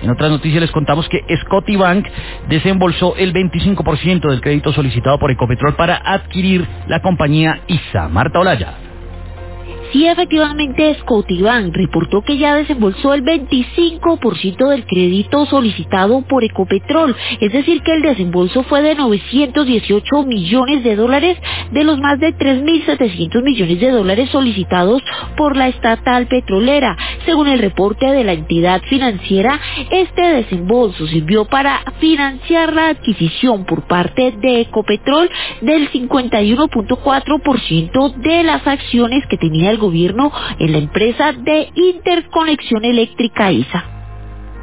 En otras noticias les contamos que Scotiabank desembolsó el 25% del crédito solicitado por Ecopetrol para adquirir la compañía ISA. Marta Olaya. Sí, efectivamente, Scotiabank reportó que ya desembolsó el 25% del crédito solicitado por Ecopetrol, es decir, que el desembolso fue de $918 millones de los más de 3.700 millones de dólares solicitados por la estatal petrolera. Según el reporte de la entidad financiera, este desembolso sirvió para financiar la adquisición por parte de Ecopetrol del 51.4% de las acciones que tenía el gobierno en la empresa de interconexión eléctrica ISA.